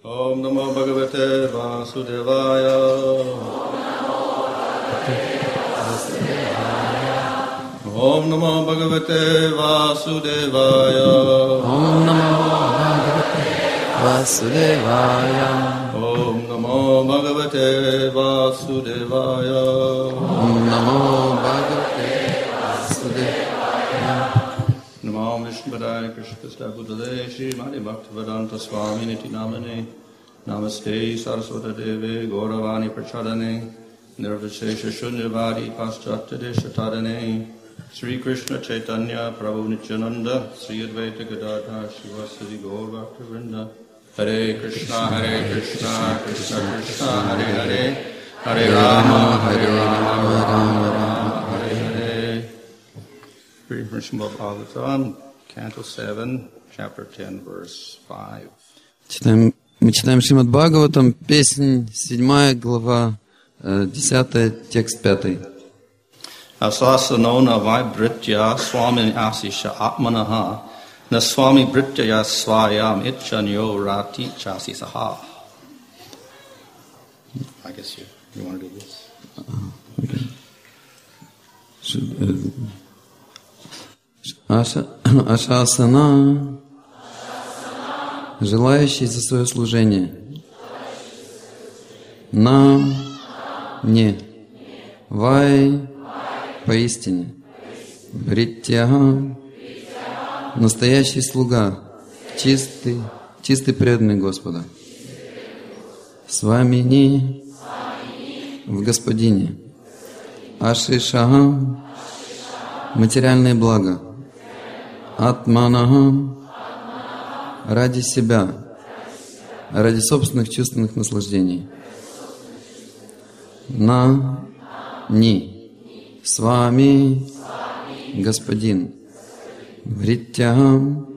Om Namo Bhagavate Vasudevaya. Om Namo Bhagavate Vasudevaya. Om Namo Bhagavate Vasudevaya. Om Namo Bhagavate Vasudevaya. Om Namo Bhagavate Vasudevaya. Namo Vishnupadaya Krishna Buddhade Srimati Bhaktivedanta Swami Niti Namane Namaste Saraswata Deve Gauravani Prachadane Nirvishesha Shunyavadi Paschatya Deshatadane Sri Krishna Chaitanya Prabhu Nityananda Sri Advaita Gadadhar Shivasadi Gaur Bhaktivinoda Hare Krishna Krishna Krishna Hare Hare Hare Rama Rama Hare Hare. Reading from Srimad Bhagavatam, Canto 7, Chapter 10, Verse 5. Мы читаем Шримад Бхагаватам, песнь 7, глава 10, текст 5. Asasanona Vaibritya Swami Asisha Atmanaha Na Swami Britya Swayam Itchanyo Rati Chasi Saha. I guess you want to do this. Ашасана, желающий за свое служение. На, не. Вай, поистине. Бриттяга, настоящий слуга, чистый преданный Господа. Свамини, в Господине. Ашишага, материальное благо. Атманаха, ради себя, ради собственных чувственных наслаждений. На, ни, с вами, Господин. Бриттяха,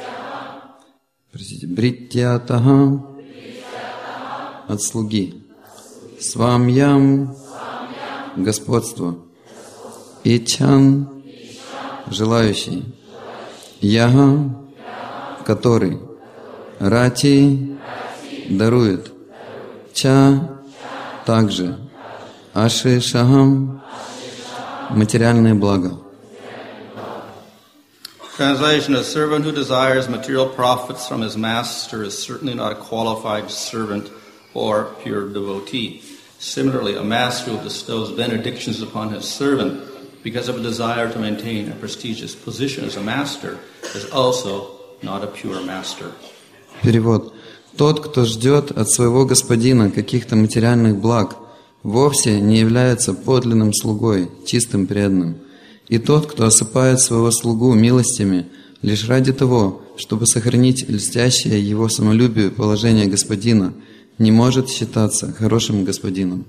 бриттятаха, от слуги. Свамьям, господство. Ичан, желающий. Яга, который. Рати, дарует. Ча, также. Аши шахам, материальное благо. Translation: a servant who desires material profits from his master is certainly not a qualified servant or pure devotee. Similarly, a master who bestows benedictions upon his servant because of a desire to maintain a prestigious position as a master is also not a pure master. Перевод. Тот, кто ждет от своего господина каких-то материальных благ, вовсе не является подлинным слугой, чистым преданным. И тот, кто осыпает своего слугу милостями лишь ради того, чтобы сохранить льстящее его самолюбию положение господина, не может считаться хорошим господином.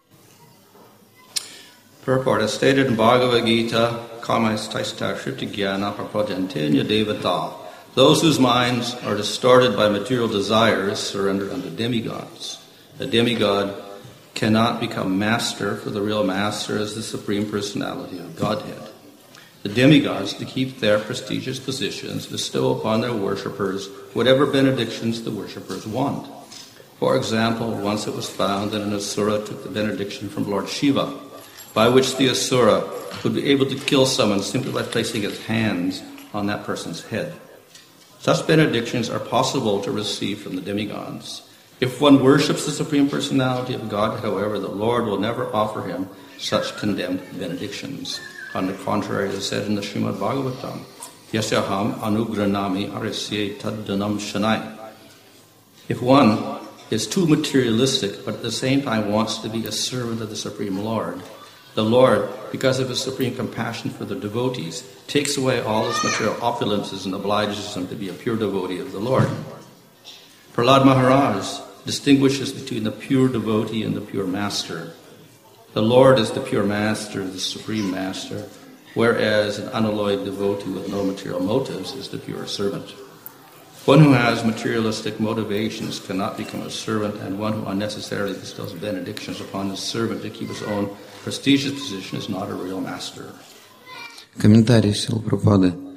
Purport: as stated in Bhagavad Gita, Kamastaista Shritigyana Prapajantenya Devata, those whose minds are distorted by material desires surrender unto demigods. A demigod cannot become master, for the real master is the Supreme Personality of Godhead. The demigods, to keep their prestigious positions, bestow upon their worshippers whatever benedictions the worshippers want. For example, once it was found that an asura took the benediction from Lord Shiva, by which the asura would be able to kill someone simply by placing his hands on that person's head. Such benedictions are possible to receive from the demigods. If one worships the Supreme Personality of God, however, the Lord will never offer him such condemned benedictions. On the contrary, it is said in the Srimad Bhagavatam, Yasyaham anugranami arisye taddanam shanai. If one is too materialistic, but at the same time wants to be a servant of the Supreme Lord, the Lord, because of his supreme compassion for the devotees, takes away all his material opulences and obliges him to be a pure devotee of the Lord. Prahlad Maharaj distinguishes between the pure devotee and the pure master. The Lord is the pure master, the supreme master, whereas an unalloyed devotee with no material motives is the pure servant. One who has materialistic motivations cannot become a servant, and one who unnecessarily bestows benedictions upon his servant to keep his own prestigious position is not a real master. Комментарий Шрила Прабхупады.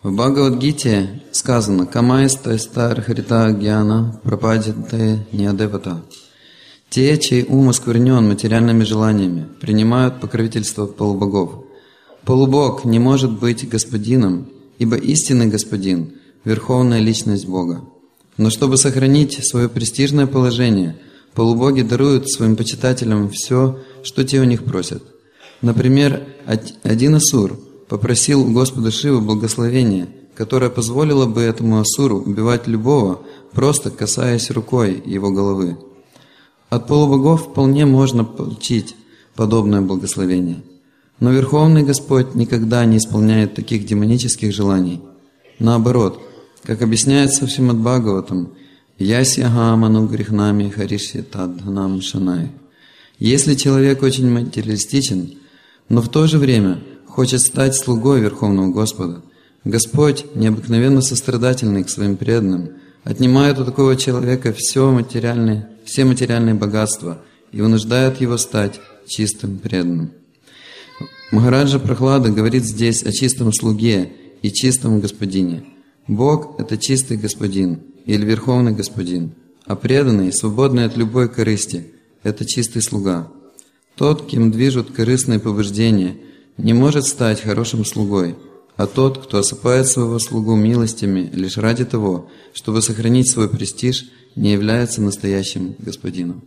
В Бхагавад-гите сказано «Камайста стар хрита гьяна пропадите неадевата». Те, чей ум осквернен материальными желаниями, принимают покровительство полубогов. Полубог не может быть господином, ибо истинный господин – верховная личность Бога. Но чтобы сохранить свое престижное положение, полубоги даруют своим почитателям все, что те у них просят. Например, один асур попросил у Господа Шивы благословения, которое позволило бы этому асуру убивать любого, просто касаясь рукой его головы. От полубогов вполне можно получить подобное благословение. Но Верховный Господь никогда не исполняет таких демонических желаний. Наоборот, как объясняется в Шримад Бхагаватам, «Ясьяхаману грихнами харишья тадханам шанай». Если человек очень материалистичен, но в то же время хочет стать слугой Верховного Господа, Господь, необыкновенно сострадательный к своим преданным, отнимает у такого человека все материальные богатства и вынуждает его стать чистым преданным. Махараджа Прахлада говорит здесь о чистом слуге и чистом господине. Бог – это чистый господин или верховный господин, а преданный, свободный от любой корысти – это чистый слуга. Тот, кем движут корыстные побуждения, не может стать хорошим слугой, а тот, кто осыпает своего слугу милостями лишь ради того, чтобы сохранить свой престиж, не является настоящим господином.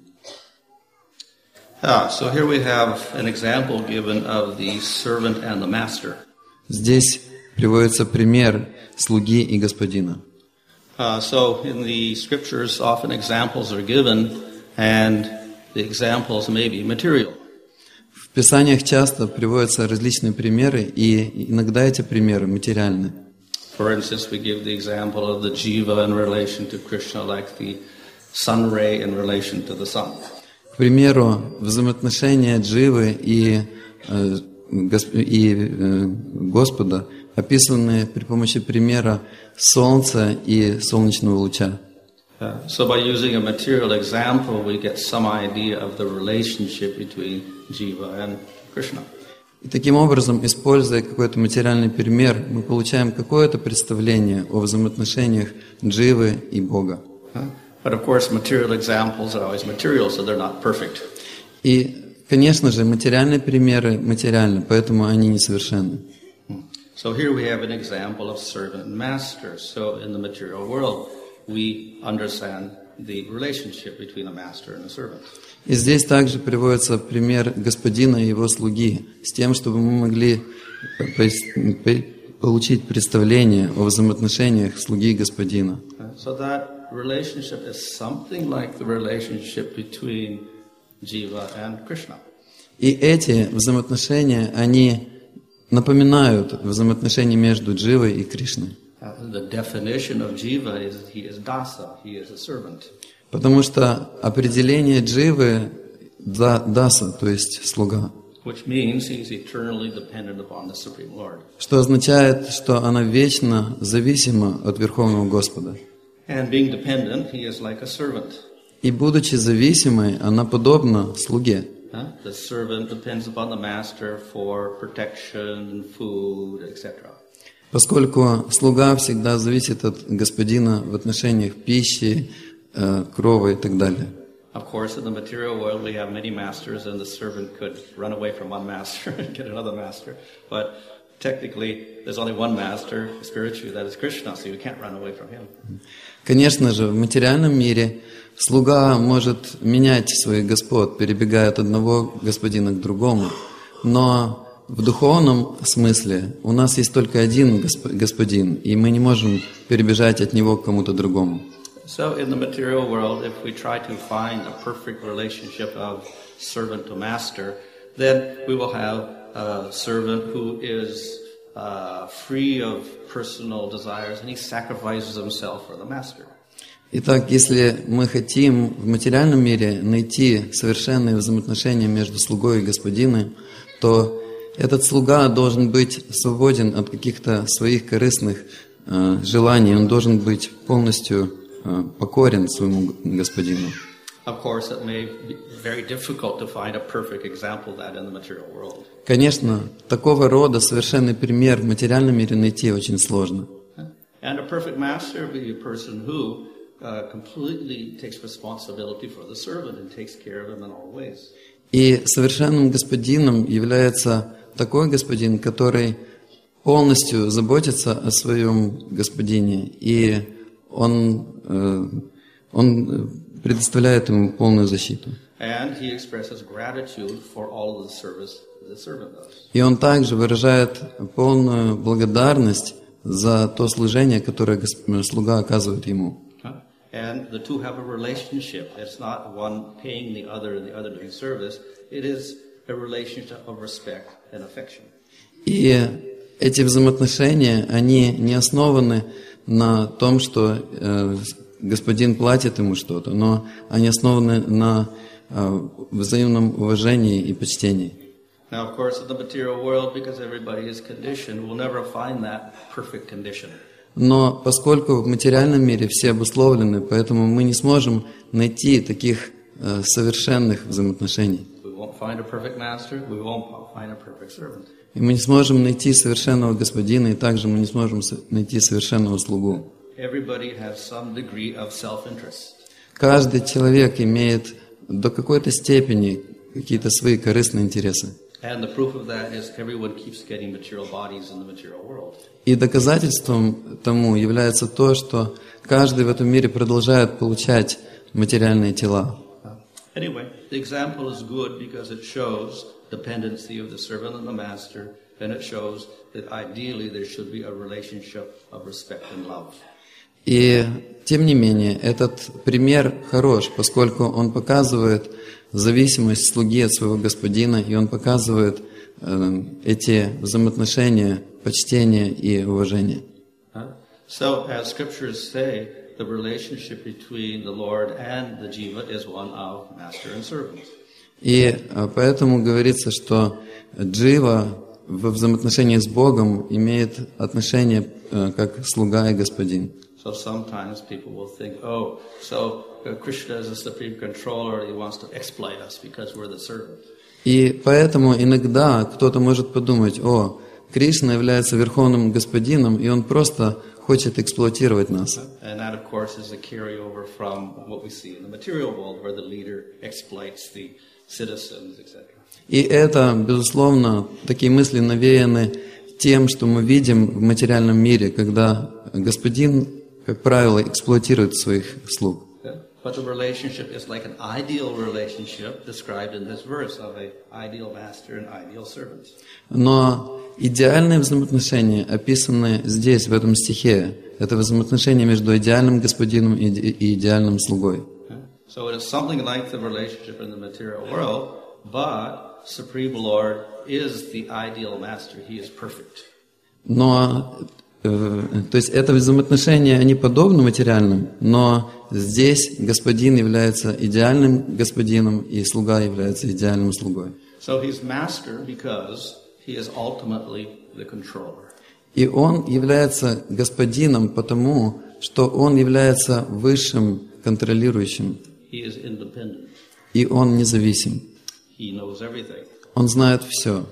So here we have an example given of the servant and the master. Здесь приводится пример слуги и господина. So in the scriptures, often examples are given, and the examples may be material. В Писаниях часто приводятся различные примеры, и иногда эти примеры материальны. For instance, we give the example of the jiva in relation to Krishna, like the sun ray in relation to the sun. К примеру, взаимоотношения Дживы и Господа описаны при помощи примера солнца и солнечного луча. So by using a material example, we get some idea of the relationship between jiva and Krishna. И таким образом, используя какой-то материальный пример, мы получаем какое-то представление о взаимоотношениях Дживы и Бога. But of course, material examples are always material, so they're not perfect. И, конечно же, материальные примеры материальны, поэтому они несовершенны. So here we have an example of servant and master. So in the material world, we understand the relationship between a master and a servant. И здесь также приводится пример господина и его слуги, с тем, чтобы мы могли получить представление о взаимоотношениях слуги и господина. So that relationship is something like the relationship between Jiva and Krishna. И эти взаимоотношения, они напоминают взаимоотношения между Дживой и Кришной. The definition of Jiva is he is dasa, he is a servant. Потому что определение Дживы даса, то есть слуга. Which means he is eternally dependent upon the Supreme Lord. Что означает, что она вечно зависима от Верховного Господа. And being dependent, he is like a servant. И будучи зависимой, она подобна слуге. The servant depends upon the master for protection, food, etc. Поскольку слуга всегда зависит от господина в отношениях пищи, крова и так далее. Of course, in the material world, we have many masters, and the servant could run away from one master and get another master. But technically, there's only one master spiritually, that is Krishna, so you can't run away from him. Конечно же, в материальном мире слуга может менять своих господ, перебегая от одного господина к другому. Но в духовном смысле у нас есть только один господин, и мы не можем перебежать от него к кому-то другому. So in the material world, if we try to find a perfect relationship of servant to master, then we will have a servant who is free of personal desires, and he sacrifices himself for the master. Итак, если мы хотим в материальном мире найти совершенные взаимоотношения между слугой и господином, то этот слуга должен быть свободен от каких-то своих корыстных желаний, он должен быть полностью покорен своему господину. Of course, it may be very difficult to find a perfect example of that in the material world. Конечно, такого рода совершенный пример в материальном мире найти очень сложно. And a perfect master would be a person who completely takes responsibility for the servant and takes care of him in all ways. И совершенным господином является такой господин, который полностью заботится о своем господине, и он предоставляет ему полную защиту. And he expresses gratitude for all of the service the servant does. И он также выражает полную благодарность за то служение, которое слуга оказывает ему. And the two have a relationship. It's not one paying the other and the other doing service. It is a relationship of respect and affection. И эти взаимоотношения, они не основаны на том, что господин платит ему что-то, но они основаны на взаимном уважении и почтении. Now, of course, in the material world, because everybody is conditioned, we'll never find that perfect condition. Но поскольку в материальном мире все обусловлены, поэтому мы не сможем найти таких совершенных взаимоотношений. We won't find a perfect master. We won't find a perfect servant. И мы не сможем найти совершенного господина, и также мы не сможем найти совершенного слугу. Everybody has some degree of self-interest. Каждый человек имеет до какой-то степени какие-то свои корыстные интересы. And the proof of that is everyone keeps getting material bodies in the material world. И доказательством тому является то, что каждый в этом мире продолжает получать материальные тела. Anyway, the example is good because it shows dependency of the servant and the master, and it shows that ideally there should be a relationship of respect and love. И тем не менее, этот пример хорош, поскольку он показывает зависимость слуги от своего господина, и он показывает эти взаимоотношения, почтения и уважения. So, as scriptures say, the relationship between the Lord and the jiva is one of master and servant. И поэтому говорится, что джива во взаимоотношении с Богом имеет отношение как слуга и господин. So sometimes people will think, oh, so Krishna is the supreme controller, he wants to exploit us because we're the servant. И поэтому иногда кто-то может подумать, о, Кришна является верховным господином, и он просто хочет эксплуатировать нас. And that, of course, is a carryover from what we see in the material world, where the leader exploits the citizens, etc. И это, безусловно, такие мысли навеяны тем, что мы видим в материальном мире, когда господин, как правило, эксплуатирует своих слуг. But the relationship is like an ideal relationship described in this verse of an ideal master and ideal servants. Но идеальные взаимоотношения, описанные здесь, в этом стихе, это взаимоотношения между идеальным господином и идеальным слугой. So it is something like the relationship in the material world, but Supreme Lord is the ideal master. He is perfect. Но, то есть это взаимоотношения, они подобны материальным, но здесь господин является идеальным господином, и слуга является идеальным слугой. So he's master because he is ultimately the controller. И он является господином потому, что он является высшим контролирующим. He is independent. И он независим. He knows everything. Он знает все.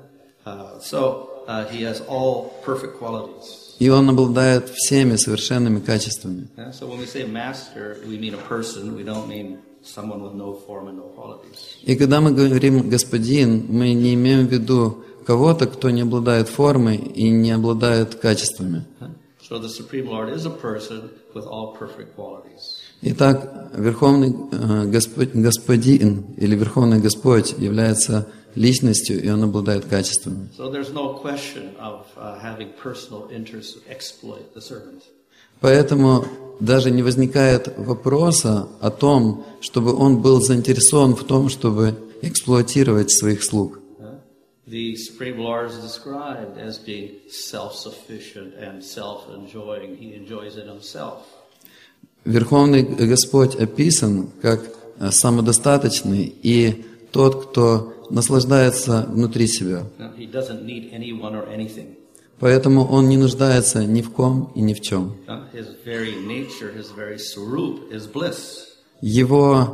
He has all perfect qualities. И он обладает всеми совершенными качествами. So when we say master, we mean a person. We don't mean someone with no form and no qualities. И когда мы говорим господин, мы не имеем в виду кого-то, кто не обладает формой и не обладает качествами. So the Supreme Lord is a person with all perfect qualities. Итак, Верховный Господин или Верховный Господь является личностью, и он обладает качествами. So there's no question of having personal interest to exploit the servant. Поэтому даже не возникает вопроса о том, чтобы он был заинтересован в том, чтобы эксплуатировать своих слуг. The Supreme Lord is described as being self-sufficient and self-enjoying. He enjoys it himself. Верховный Господь описан как самодостаточный и тот, кто наслаждается внутри себя. He doesn't need anyone or anything. Поэтому он не нуждается ни в ком и ни в чем. His very nature, his very swarup is bliss. Его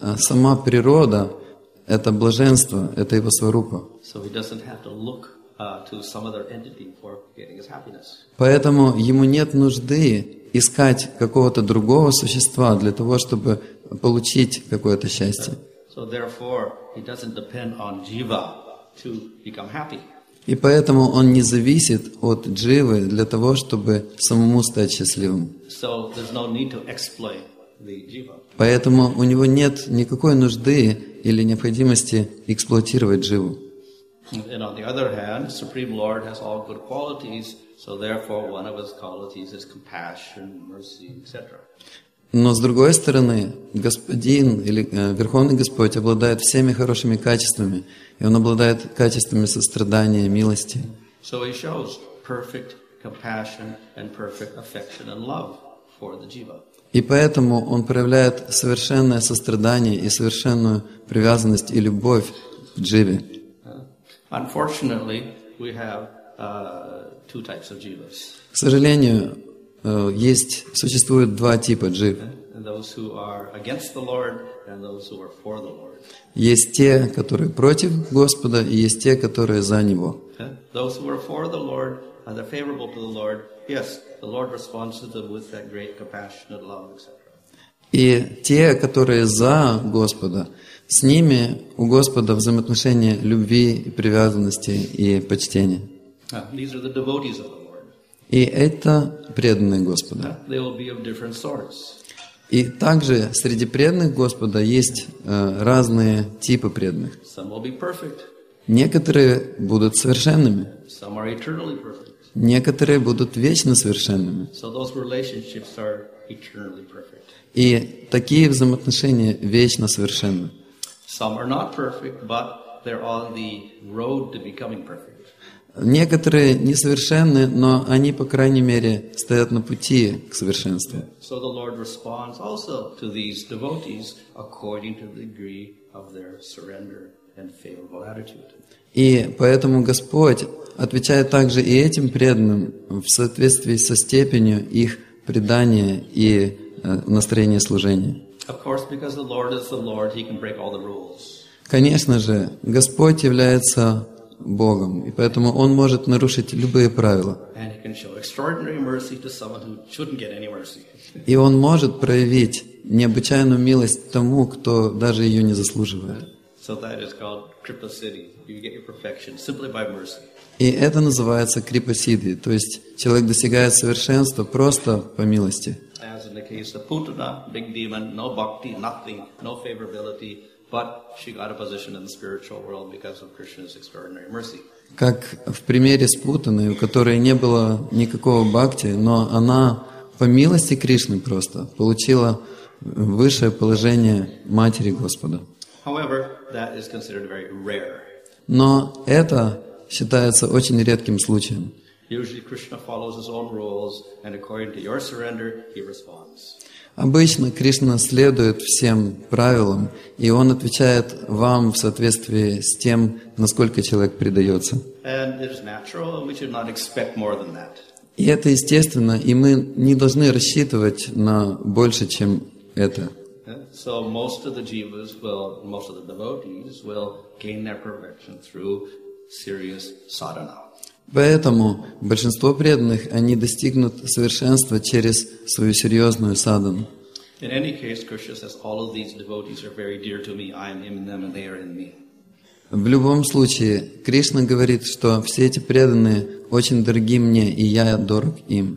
сама природа – это блаженство, это его сварупа. So he doesn't have to look to some other entity for getting his happiness. Поэтому ему нет нужды искать какого-то другого существа для того, чтобы получить какое-то счастье. So therefore, he doesn't depend on jiva to become happy. И поэтому он не зависит от дживы для того, чтобы самому стать счастливым. So there's no need to exploit the jiva. Поэтому у него нет никакой нужды или необходимости эксплуатировать дживу. And on the other hand, Supreme Lord has all good qualities, so therefore one of his qualities is compassion, mercy, etc. Но с другой стороны, Господин или Верховный Господь обладает всеми хорошими качествами, и Он обладает качествами сострадания, милости. So he shows perfect compassion and perfect affection and love for the jiva. И поэтому Он проявляет совершенное сострадание и совершенную привязанность и любовь к дживе. Unfortunately, we have two types of jivas. К сожалению, существует два типа джив. Those who are against the Lord and those who are for the Lord. Есть те, которые против Господа, и есть те, которые за Него. Those who are for the Lord and they're favorable to the Lord, yes, the Lord responds to them with that great compassionate love, etc. И те, которые за Господа, с ними у Господа взаимоотношения любви, и привязанности и почтения. These are the devotees of the Lord. И это преданные Господа. They will be of different sorts. И также среди преданных Господа есть разные типы преданных. Some will be perfect. Некоторые будут совершенными. Some are eternally perfect. Некоторые будут вечно совершенными. So those relationships are eternally perfect. И такие взаимоотношения вечно совершенны. Some are not perfect, but they're on the road to becoming perfect. Некоторые несовершенны, но они, по крайней мере, стоят на пути к совершенству. So the Lord responds also to these devotees according to the degree of their surrender and favorable attitude. И поэтому Господь отвечает также и этим преданным в соответствии со степенью их предания и настроения служения. Of course, because the Lord is the Lord, He can break all the rules. Конечно же, Господь является Богом, и поэтому Он может нарушить любые правила. And He can show extraordinary mercy to someone who shouldn't get any mercy. И Он может проявить необычайную милость тому, кто даже ее не заслуживает. So that is called Kripa Siddhi. You get your perfection simply by mercy. И это называется крипа сиддhi, то есть человек достигает совершенства просто по милости. As in the case of Putana, big demon, no bhakti, nothing, no favorability, but she got a position in the spiritual world because of Krishna's extraordinary mercy. Как в примере с Путаной, у которой не было никакого бхакти, но она по милости Кришны просто получила высшее положение Матери Господа. However, that is considered very rare. Но это считается очень редким случаем. Usually Krishna follows his own rules, and according to your surrender, he responds. Обычно Кришна следует всем правилам, и Он отвечает вам в соответствии с тем, насколько человек предается. And it is natural, and we should not expect more than that. И это естественно, и мы не должны рассчитывать на больше, чем это. So most of the jivas most of the devotees will gain their perfection through serious sadhana. Поэтому большинство преданных, они достигнут совершенства через свою серьезную садану. In any case, Krishna says, all of these devotees are very dear to me. I am in them and they are in me. В любом случае, Кришна говорит, что все эти преданные очень дороги мне, и я дорог им.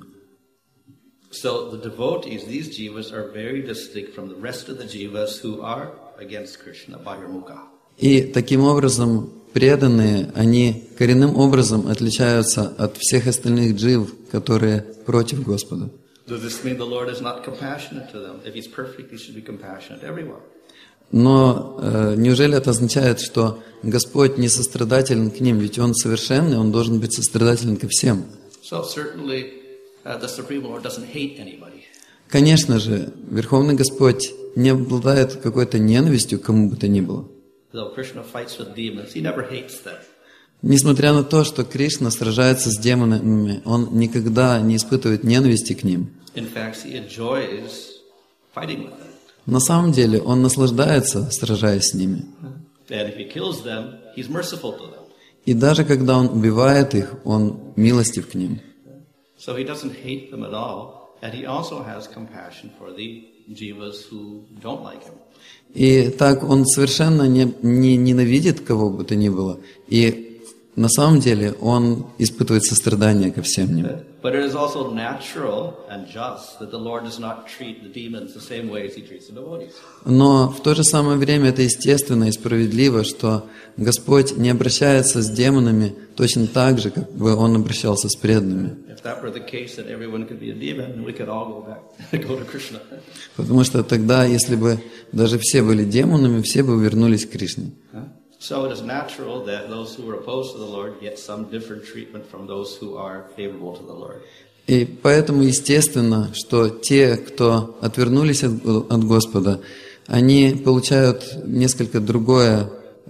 So the devotees, these jivas, are very distinct from the rest of the jivas who are against Krishna, Bahirmukha. И таким образом преданные, они коренным образом отличаются от всех остальных джив, которые против Господа. Does this mean the Lord is not compassionate to them? If He's perfect, He should be compassionate to everyone. Но неужели это означает, что Господь не сострадателен к ним? Ведь Он совершенный, Он должен быть сострадателен ко всем. So certainly the Supreme Lord doesn't hate anybody. Конечно же, Верховный Господь не обладает какой-то ненавистью к кому бы то ни было. Though Krishna fights with demons, He never hates them. Несмотря на то, что Кришна сражается с демонами, Он никогда не испытывает ненависти к ним. In fact, He enjoys fighting with them. На самом деле он наслаждается, сражаясь с ними. And if he kills them, he's merciful to them. И даже когда он убивает их, он милостив к ним. So he doesn't hate them at all, and he also has compassion for the jivas who don't like him. И так он совершенно не ненавидит кого бы то ни было. И на самом деле он испытывает сострадание ко всем ним. But it is also natural and just that the Lord does not treat the demons the same way as he treats the devotees. Но в то же самое время это естественно и справедливо, что Господь не обращается с демонами точно так же, как бы Он обращался с преданными. If that were the case, that everyone could be a demon, we could all go back, go to Krishna. Потому что тогда, если бы даже все были демонами, все бы вернулись к Кришне. So it is natural that those who are opposed to the Lord get some different treatment from those who are favorable to the Lord. И поэтому естественно, что те, кто отвернулись от Господа, они получают несколько другое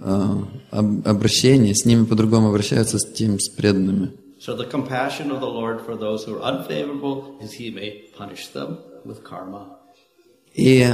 обращение, с ними по-другому обращаются с преданными. So the compassion of the Lord for those who are unfavorable is He may punish them with karma. И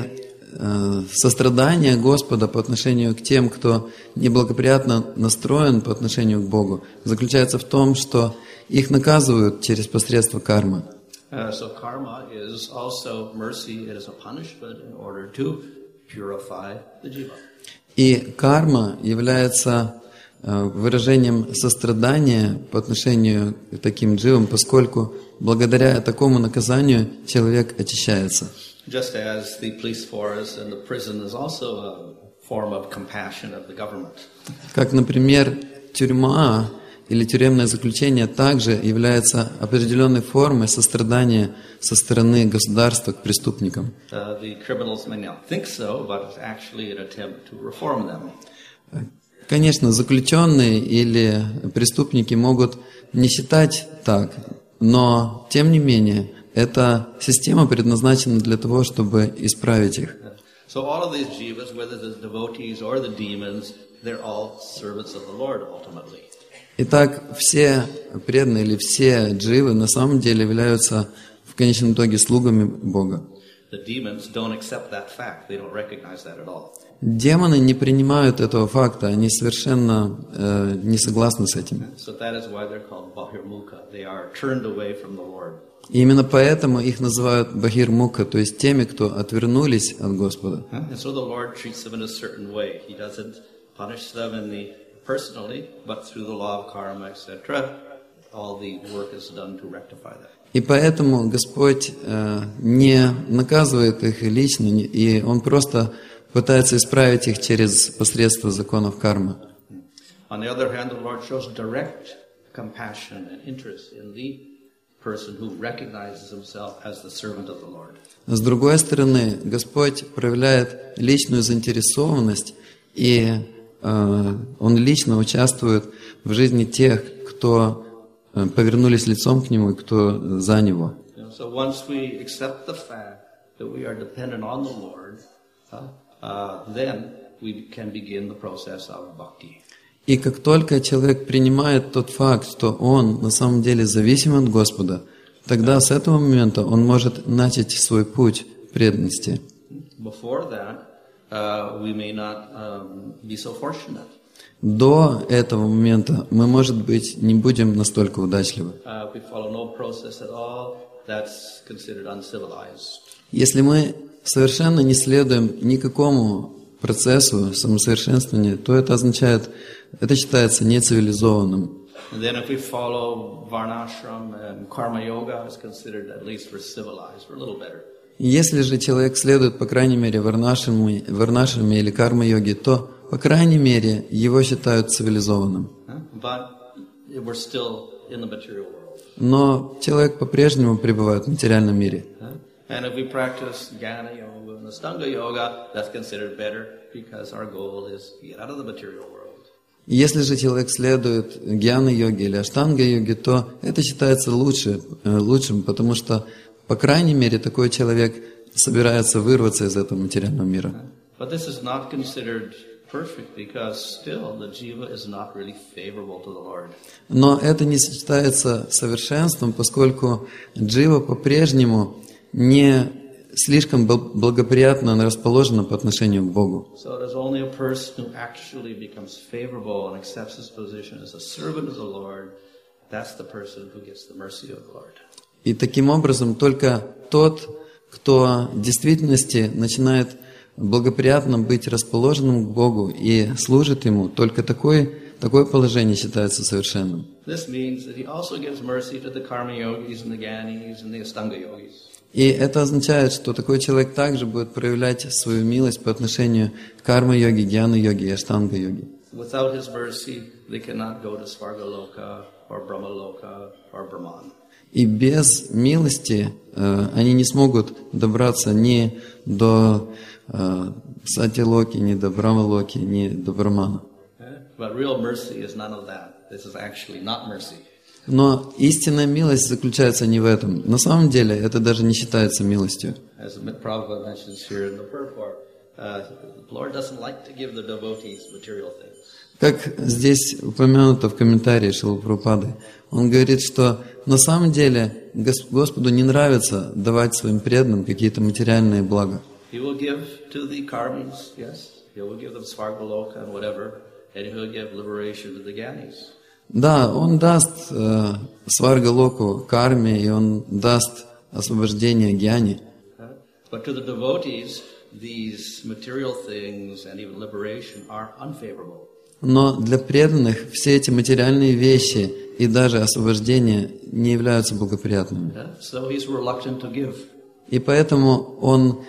сострадание Господа по отношению к тем, кто неблагоприятно настроен по отношению к Богу, заключается в том, что их наказывают через посредство кармы. So karma is also mercy. It is a punishment in order to purify the jiva. И карма является выражением сострадания по отношению к таким дживам, поскольку благодаря такому наказанию человек очищается. Just as the police force and the prison is also a form of compassion of the government. Как, например, тюрьма или тюремное заключение также является определенной формой сострадания со стороны государства к преступникам. The criminals may not think so, but it's actually an attempt to reform them. Конечно, заключенные или преступники могут не считать так, но, тем не менее, эта система предназначена для того, чтобы исправить их. So all of these jivas, whether the devotees or the demons, they're all servants of the Lord ultimately. Итак, все преданные или все дживы на самом деле являются в конечном итоге слугами Бога. The demons don't accept that fact. They don't recognize that at all. Демоны не принимают этого факта, они совершенно не согласны с этим. So that is why they're called bahirmukha. They are turned away from the Lord. И именно поэтому их называют бахир-мукха, то есть теми, кто отвернулись от Господа. And so the Lord treats them in a certain way. He doesn't punish them personally, but through the law of karma, etc. All the work is done to rectify that. И поэтому Господь не наказывает их лично, и Он просто пытается исправить их через посредство законов кармы. On the other hand, the Lord shows direct compassion and interest in the person who recognizes himself as the servant of the Lord. С другой стороны, Господь проявляет личную заинтересованность, и Он лично участвует в жизни тех, кто повернулись лицом к Нему и кто за Него. So once we accept the fact that we are dependent on the Lord, then we can begin the process of bhakti. И как только человек принимает тот факт, что он на самом деле зависим от Господа, тогда с этого момента он может начать свой путь преданности. Before that, we may not be so fortunate. До этого момента мы, может быть, не будем настолько удачливы. If we follow no process at all, that's considered uncivilized. Если мы совершенно не следуем никакому процессу самосовершенствования, то это означает, это считается нецивилизованным. And then if we follow varnashram and karma yoga, it's considered at least we're civilized, we're a little better. Если же человек следует, по крайней мере, варнашраме или карма-йоге, то, по крайней мере, его считают цивилизованным. But we're still in the material world. Но человек по-прежнему пребывает в материальном мире. And if we practice jnana yoga and astanga yoga, that's considered better because our goal is to get out of the material world. Если же человек следует гьяна-йоге или аштанга-йоге, то это считается лучшим, потому что, по крайней мере, такой человек собирается вырваться из этого материального мира. But this is not considered perfect because still the jiva is not really favorable to the Lord. Но это не считается совершенством, поскольку джива по-прежнему не слишком благоприятно расположена по отношению к Богу. So it is only a person who actually becomes favorable and accepts his position as a servant of the Lord. That's the person who gets the mercy of the Lord. И таким образом только тот, кто в действительности начинает благоприятно быть расположенным к Богу и служит Ему, только такое положение считается совершенным. This means that he also gives mercy to the karma yogis and the gyanis and the astanga yogis. И это означает, что такой человек также будет проявлять свою милость по отношению к карма-йоге, гьяна-йоге и аштанга-йоге. Without his mercy, they cannot go to Svargaloka or Brahmaloka or Brahman. И без милости они не смогут добраться ни до Сати-локи, ни до Брахма-локи, ни до Брахмана. But real mercy is none of that. This is actually not mercy. Но истинная милость заключается не в этом. На самом деле это даже не считается милостью. As Prabhupada mentions here in the purport, the Lord doesn't like to give the devotees material things. Как здесь упомянуто в комментарии Шрилы Прабхупады, он говорит, что на самом деле Господу не нравится давать своим преданным какие-то материальные блага. He will give to the karmis, yes, he will give them Svargaloka and whatever, and he will give liberation to the gyanis. Да, он даст сваргалоку карме, и он даст освобождение гьяне. But to the devotees, these material things and even liberation are unfavorable. Но для преданных все эти материальные вещи и даже освобождение не являются благоприятными. So he's reluctant to give. И поэтому он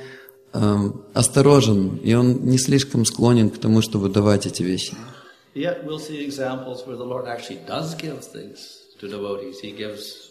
осторожен, и он не слишком склонен к тому, чтобы давать эти вещи. Yet we'll see examples where the Lord actually does give things to devotees. He gives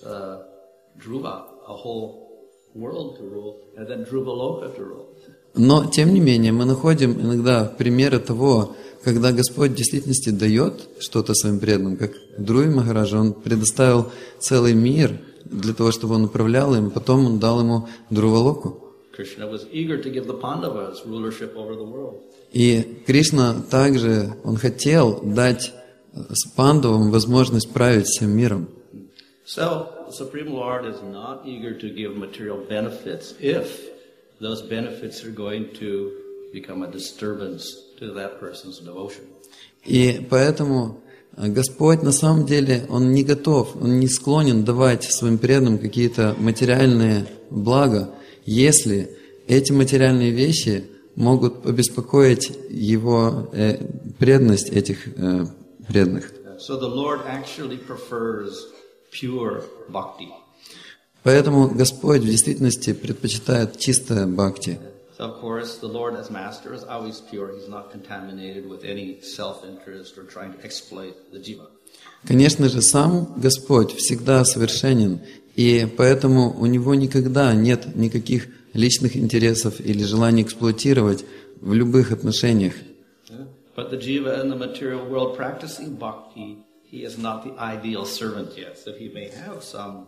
Dhruva a whole world to rule, and then Dhruvaloka to rule. Но, тем не менее, мы находим иногда примеры того, когда Господь в действительности дает что-то своим преданным, как Dhruvi Махараджа, Он предоставил целый мир для того, чтобы Он управлял им, потом Он дал ему Дhruvaloku. Krishna was eager to give the Pandavas rulership over the world. И Кришна также, Он хотел дать пандавам возможность править всем миром. So, the Supreme Lord is not eager to give material benefits if those benefits are going to become a disturbance to that person's devotion. И поэтому Господь на самом деле, Он не готов, Он не склонен давать своим преданным какие-то материальные блага, если эти материальные вещи могут обеспокоить его преданность этих преданных. So the Lord actually prefers pure bhakti. Поэтому Господь в действительности предпочитает чистое бхакти. So of course the Lord as Master is always pure. He's not contaminated with any self-interest or trying to exploit the jiva. Конечно же, сам Господь всегда совершенен, и поэтому у Него никогда нет никаких личных интересов или желания эксплуатировать в любых отношениях. But the jiva in the material world practicing bhakti, he is not the ideal servant yet, so he may have some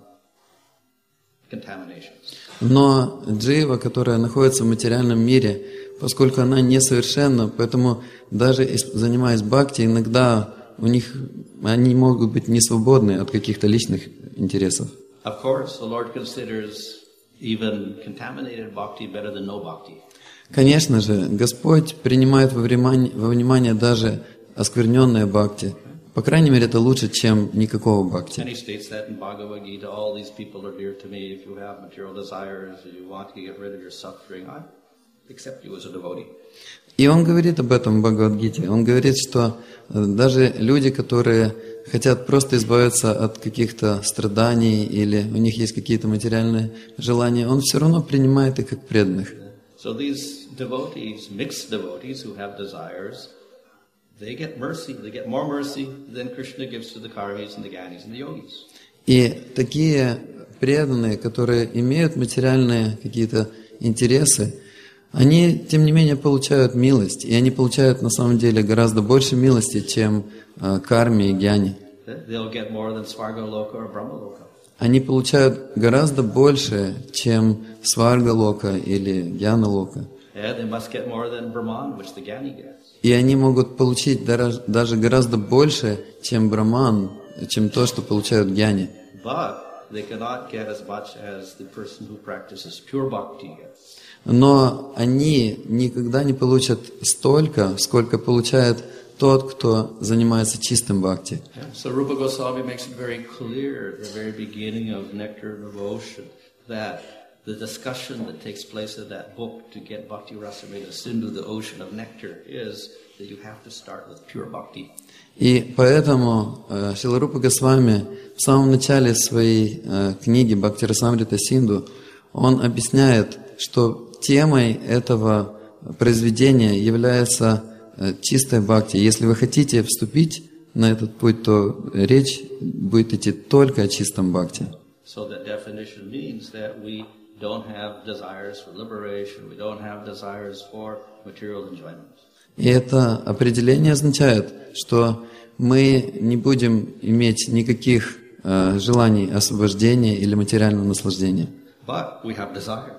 contaminations. Но джива, которая находится в материальном мире, поскольку она несовершенна, поэтому даже занимаясь бхакти, иногда они могут быть не свободны от каких-то личных интересов. Of course, the Lord considers even contaminated bhakti better than no bhakti. Конечно же, Господь принимает во внимание даже оскверненное бхакти. По крайней мере, это лучше, чем никакого бхакти. And he states that in Bhagavad Gita, all these people are dear to me. If you have material desires, if you want to get rid of your suffering, I accept you as a devotee. И он говорит об этом в Бхагавад-гите. Он говорит, что даже люди, которые хотят просто избавиться от каких-то страданий или у них есть какие-то материальные желания, он все равно принимает их как преданных. So these devotees, mixed devotees who have desires, they get mercy. They get more mercy than Krishna gives to the karmis and the gyanis and the yogis. И такие преданные, которые имеют материальные какие-то интересы, они, тем не менее, получают милость. И они получают, на самом деле, гораздо больше милости, чем карми и гьяни. They'll get more than Svargaloka or Brahmaloka. Они получают гораздо больше, чем сварга-лока или гьяна-лока. Yeah, they must get more than Brahman, which the Gyani gets. И они могут получить даже гораздо больше, чем браман, чем то, что получают гьяни. But they cannot get as much as the person who practices pure bhakti gets. Но они никогда не получат столько, сколько получает тот, кто занимается чистым бхакти. So Rupa Goswami makes it very clear at the very beginning of Nectar of Devotion that the discussion that takes place in that book to get Bhakti Rasamrita into the ocean of nectar is that you have to start with pure bhakti. И поэтому Шрила Рупа Госвами в самом начале своей книги Бхакти Расамрита Синду он объясняет, что темой этого произведения является чистая бхакти. Если вы хотите вступить на этот путь, то речь будет идти только о чистом бхакти. So that definition means that we don't have desires for liberation, we don't have desires for material enjoyment. И это определение означает, что мы не будем иметь никаких желаний освобождения или материального наслаждения. But we have desire.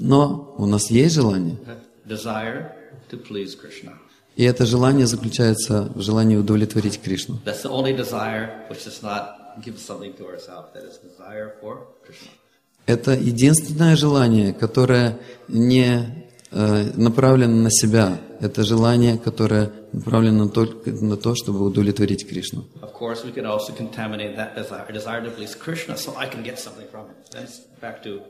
Но у нас есть желание. Desire to please Krishna. И это желание заключается в желании удовлетворить Кришну. That's the only desire which does not give something to ourselves. That is desire for Krishna. Это единственное желание, которое не направлено на себя. Это желание, которое направлено только на то, чтобы удовлетворить Кришну. Of course, we can also contaminate that desire to please Krishna, so I can get something from it. Then it's back to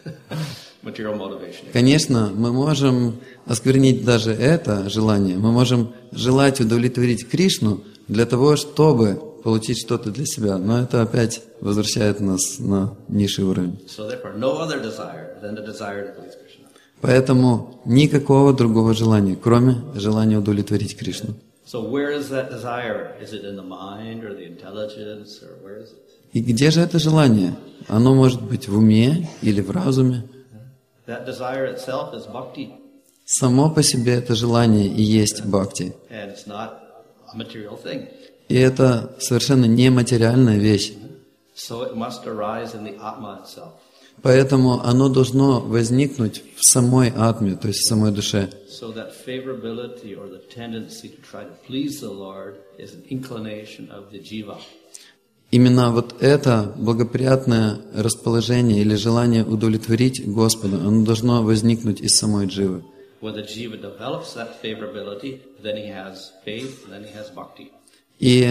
material motivation. Конечно, мы можем осквернить даже это желание. Мы можем желать удовлетворить Кришну для того, чтобы получить что-то для себя. Но это опять возвращает нас на низший уровень. So therefore, no other desire than the desire to please Krishna. Поэтому никакого другого желания, кроме желания удовлетворить Кришну. So where is that desire? Is it in the mind or the intelligence or where is it? И где же это желание? Оно может быть в уме или в разуме. That desire itself is bhakti. Само по себе это желание и есть бхакти. And it's not a material thing. И это совершенно нематериальная вещь. So it must arise in the Atma itself. Поэтому оно должно возникнуть в самой атме, то есть в самой душе. So that favorability or the tendency to try to please the Lord is an inclination of the jiva. Именно вот это благоприятное расположение или желание удовлетворить Господа, оно должно возникнуть из самой дживы. When the jiva develops that favorability, then he has faith, then he has bhakti. И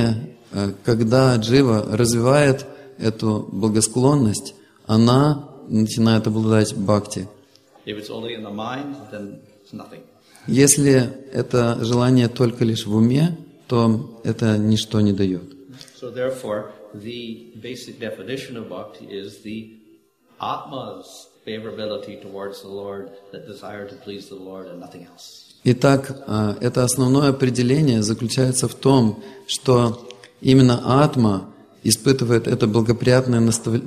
когда джива развивает эту благосклонность, она начинает обладать бхакти. If it's only in the mind, then it's nothing. Если это желание только лишь в уме, то это ничто не дает. So therefore, the basic definition of bhakti is the Atma's favorability towards the Lord, that desire to please the Lord and nothing else. Итак, это основное определение заключается в том, что именно атма испытывает это благоприятное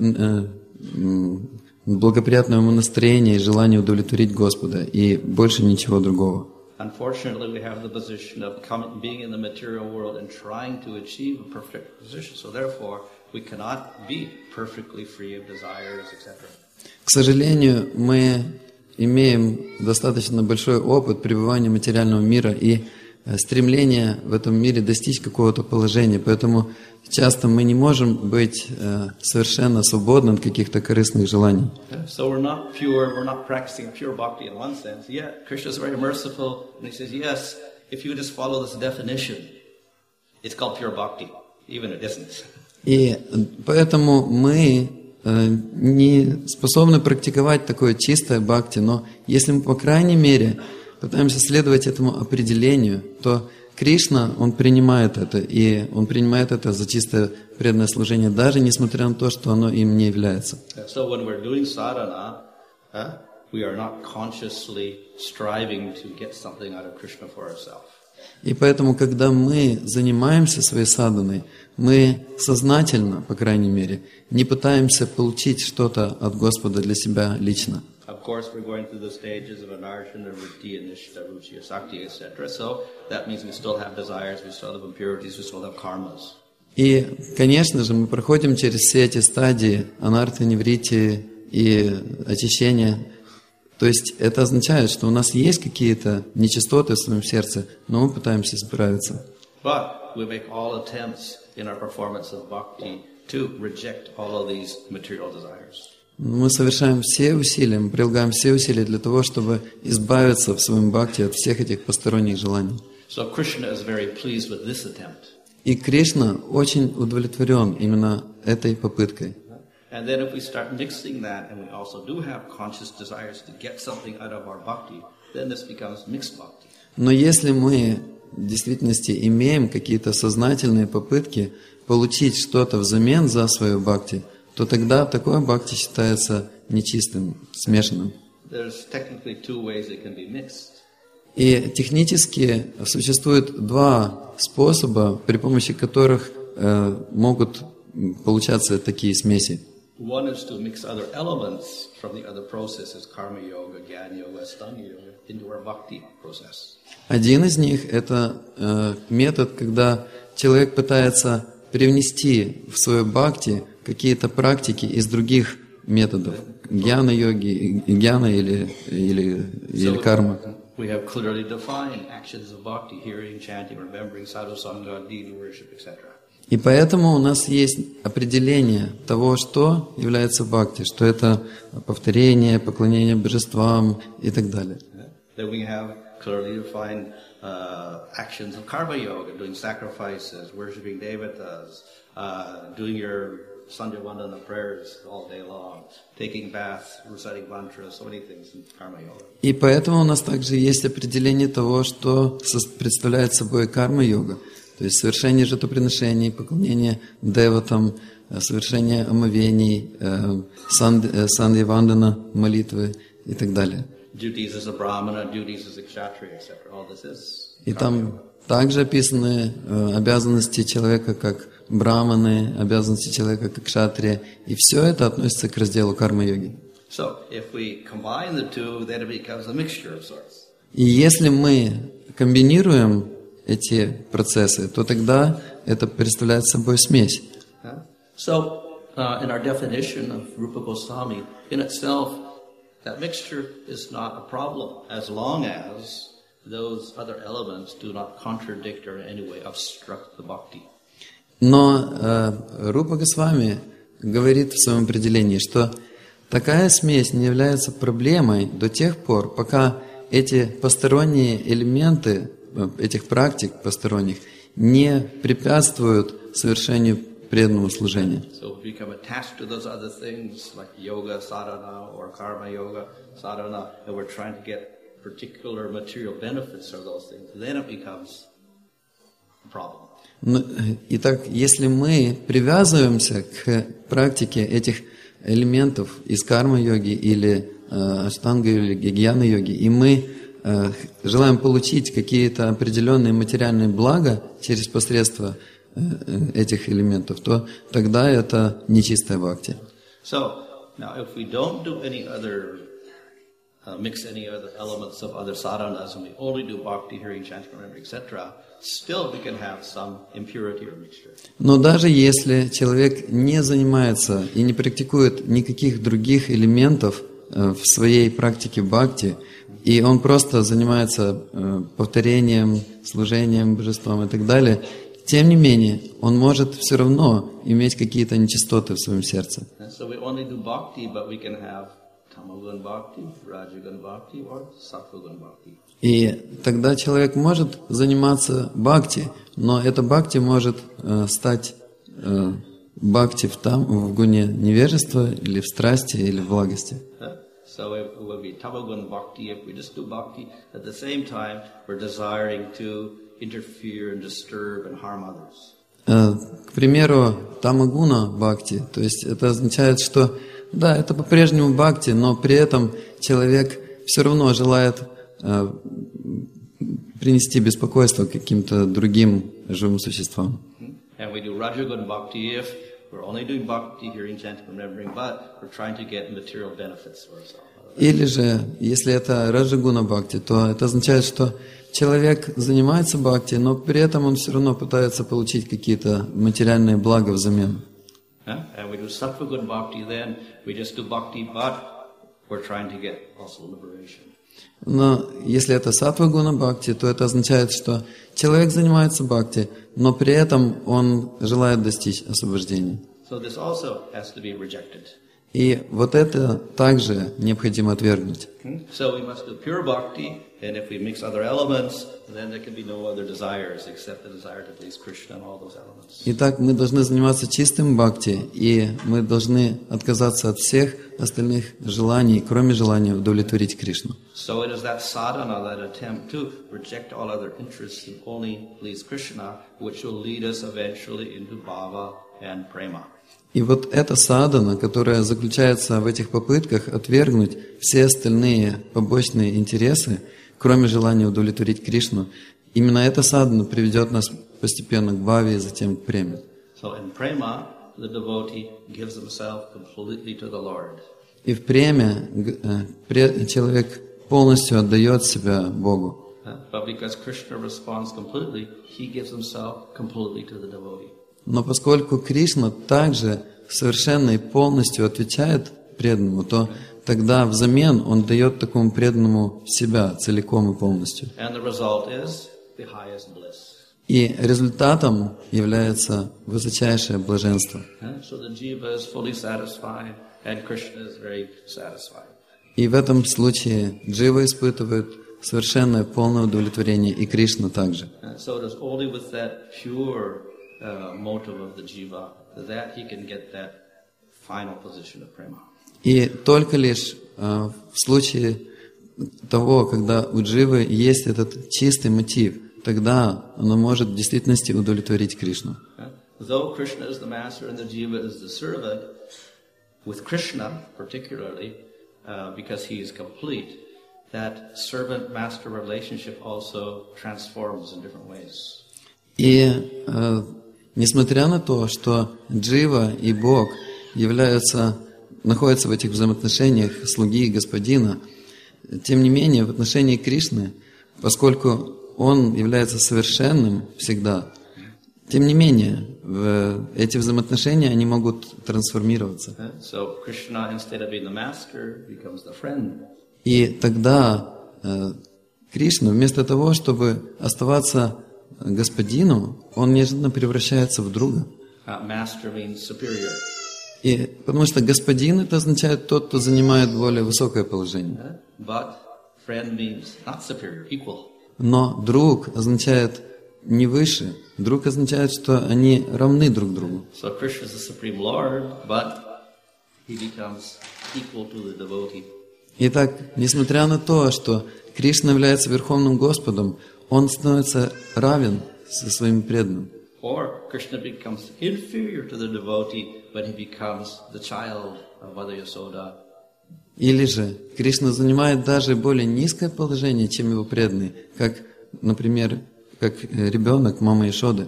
ему настроение и желание удовлетворить Господа, и больше ничего другого. Unfortunately, we have the position of being in the material world and trying to achieve a perfect position. So therefore, we cannot be perfectly free of desires, etc. К сожалению, мы имеем достаточно большой опыт пребывания материального мира и стремление в этом мире достичь какого-то положения, поэтому часто мы не можем быть совершенно свободны от каких-то корыстных желаний. So we're not pure, we're not practicing pure bhakti in one sense. Yeah, Krishna is very merciful, and he says, yes, if you just follow this definition, it's called pure bhakti, even if it isn't. И поэтому мы не способны практиковать такое чистое бхакти, но если мы, по крайней мере, пытаемся следовать этому определению, то Кришна, Он принимает это, и Он принимает это за чистое преданное служение, даже несмотря на то, что оно им не является. So when we're doing sadhana, we are not consciously striving to get something out of Krishna for ourselves. И поэтому, когда мы занимаемся своей садханой, мы сознательно, по крайней мере, не пытаемся получить что-то от Господа для себя лично. Of course, we're going through the stages of anarshana, vritti, nishta, ruchi, sakti, etc. So that means we still have desires, we still have impurities, we still have karmas. И, конечно же, мы проходим через все эти стадии анарты, ниврити и очищения. То есть это означает, что у нас есть какие-то нечистоты в своем сердце, но мы пытаемся справиться. But we make all attempts in our performance of bhakti to reject all of these material desires. Мы совершаем все усилия, мы прилагаем все усилия для того, чтобы избавиться в своем бхакти от всех этих посторонних желаний. So Krishna is very pleased with this attempt. И Кришна очень удовлетворен именно этой попыткой. And then if we start mixing that, and we also do have conscious desires to get something out of our bhakti, then this becomes mixed bhakti. Но если мы в действительности имеем какие-то сознательные попытки получить что-то взамен за свое бхакти, то тогда такое бхакти считается нечистым, смешанным. There's technically two ways it can be mixed. И технически существует два способа, при помощи которых могут получаться такие смеси. One is to mix other elements from the other processes, karma yoga, jnana yoga, ashtanga yoga, into our bhakti process. Один из них – это метод, когда человек пытается привнести в свое бхакти какие-то практики из других методов, гьяна-йоги, гьяна или карма. We have clearly defined actions of bhakti, hearing, chanting, remembering, sadhu sangha, deity worship, etc. И поэтому у нас есть определение того, что является бхакти, что это повторение, поклонение божествам и так далее. Then we have clearly defined actions of karma yoga, doing sacrifices, worshipping devatas, doing your Sandhya Vandana prayers all day long, taking baths, reciting mantras, so many things in karma yoga. И поэтому у нас также есть определение того, что представляет собой карма-йога. То есть совершение жертвоприношений, поклонение деватам, совершение омовений, Сандхья Вандана, молитвы и так далее. Duties as a brahmana, duties as a kshatriya, etc. All this is. И там также описаны обязанности человека как браманы, обязанности человека как кшатрия. И все это относится к разделу карма-йоги. So, if we combine the two, then it becomes a mixture of sorts. И если мы комбинируем эти процессы, то тогда это представляет собой смесь. So, in our definition of Rupa Goswami, in itself, that mixture is not a problem as long as those other elements do not contradict or in any way obstruct the bhakti. Но Рупа Госвами говорит в своем определении, что такая смесь не является проблемой до тех пор, пока эти посторонние элементы этих практик посторонних не препятствуют совершению преданного служения. So if we become attached to those other things like yoga sadhana or karma yoga sadhana, and we're trying to get particular material benefits of those things, then it becomes a problem. Итак, если мы привязываемся к практике этих элементов из карма-йоги или аштанга или гьяна-йоги, и мы желаем получить какие-то определенные материальные блага через посредство этих элементов, то тогда это нечистая бхакти. So, now if we don't do any other, mix any other elements of other sadhanas, and we only do bhakti, hearing, chanting, remembering, etc., still we can have some impurity or mixture. Но даже если человек не занимается и не практикует никаких других элементов в своей практике бхакти, и он просто занимается повторением, служением божествам и так далее, тем не менее, он может все равно иметь какие-то нечистоты в своем сердце. So we only do bhakti, but we can have tamagun bhakti, rajagun bhakti, or sattvagun bhakti. И тогда человек может заниматься бхакти, но это бхакти может стать бхакти в гуне невежества, или в страсти, или в благости. So it will be tamagun bhakti if we just do bhakti. At the same time, we're desiring to interfere and disturb and harm others. К примеру, тамагуна бхакти, то есть это означает, что да, это по-прежнему бхакти, но при этом человек все равно желает принести беспокойство каким-то другим живым существам. And we do rajagun bhakti if we're only doing bhakti, hearing, chanting, remembering, but we're trying to get material benefits for ourselves. Или же, если это раджагуна бхакти, то это означает, что человек занимается бхакти, но при этом он все равно пытается получить какие-то материальные блага взамен. And we do sattvagun bhakti, then we just do bhakti, but we're trying to get also liberation. Но если это саттва-гуна бхакти, то это означает, что человек занимается бхакти, но при этом он желает достичь освобождения. So this also has to be rejected. И вот это также необходимо отвергнуть. So we must do pure bhakti, and if we mix other elements, then there can be no other desires except the desire to please Krishna and all those elements. Итак, мы должны заниматься чистым бхакти, и мы должны отказаться от всех остальных желаний, кроме желания удовлетворить Кришну. So it is that sadhana, that attempt to reject all other interests and only please Krishna, which will lead us eventually into bhava and prema. И вот эта садхана, которая заключается в этих попытках отвергнуть все остальные побочные интересы, кроме желания удовлетворить Кришну, именно эта садхана приведет нас постепенно к бхаве и затем к преме. So in prema, the devotee gives himself completely to the Lord. И в преме человек полностью отдает себя Богу. But because Krishna responds completely, he gives himself completely to the devotee. Но поскольку Кришна также совершенно и полностью отвечает преданному, то тогда взамен он дает такому преданному себя целиком и полностью. And the result is the highest bliss. И результатом является высочайшее блаженство. So the jiva is fully satisfied, and Krishna is very satisfied. И в этом случае джива испытывает совершенное полное удовлетворение, и Кришна также. So it is only with that pure motive of the jiva that he can get that final position of prema. И только лишь в случае того, когда у дживы есть этот чистый мотив, тогда она может в действительности удовлетворить Кришну. Though Krishna is the master and the jiva is the servant, with Krishna particularly, because he is complete, that servant-master relationship also transforms in different ways. И несмотря на то, что джива и Бог находятся в этих взаимоотношениях слуги и господина, тем не менее в отношении Кришны, поскольку Он является совершенным всегда, тем не менее эти взаимоотношения они могут трансформироваться. So Krishna, instead of being the master, becomes the friend. И тогда Кришна, вместо того, чтобы оставаться господином, он неожиданно превращается в друга. Master means superior. И потому что господин это означает тот, кто занимает более высокое положение. But friend means not superior, equal. Но друг означает не выше. Друг означает, что они равны друг другу. So Krishna is the supreme Lord, but he becomes equal to the devotee. Итак, несмотря на то, что Кришна является Верховным Господом, Он становится равен со своим преданным. Or Krishna becomes inferior to the devotee when he becomes the child of Mother Yasoda. Или же Кришна занимает даже более низкое положение, чем его преданные, как, например, как ребенок мамы Яшоды.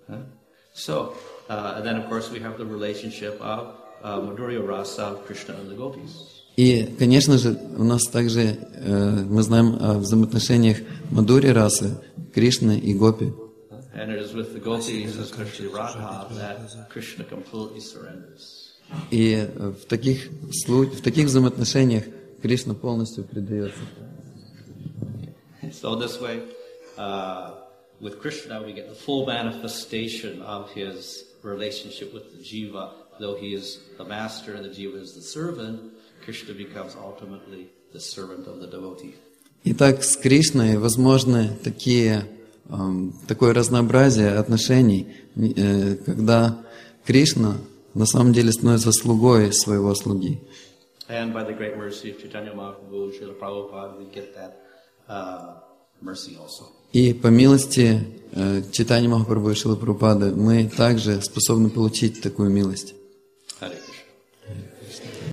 So, and then of course we have the relationship of Madhurya Rasa, Krishna and the gopis. И, конечно же, у нас также, мы знаем о взаимоотношениях Мадхурья расы, Кришны и Гопи. And it is with the gopis, especially Radha, that Krishna completely surrenders. И в таких взаимоотношениях Кришна полностью предается. So this way, with Krishna we get the full manifestation of his relationship with the jiva. Though he is the master and the jiva is the servant, Krishna becomes ultimately the servant of the devotee. Итак, с Кришной возможны такое разнообразие отношений, когда Кришна на самом деле становится слугой своего слуги. And by the great mercy of Chaitanya Mahaprabhu, Srila Prabhupada, we get that mercy also. И по милости Чайтаньи Махапрабху и Шрилы Прабхупады мы также способны получить такую милость.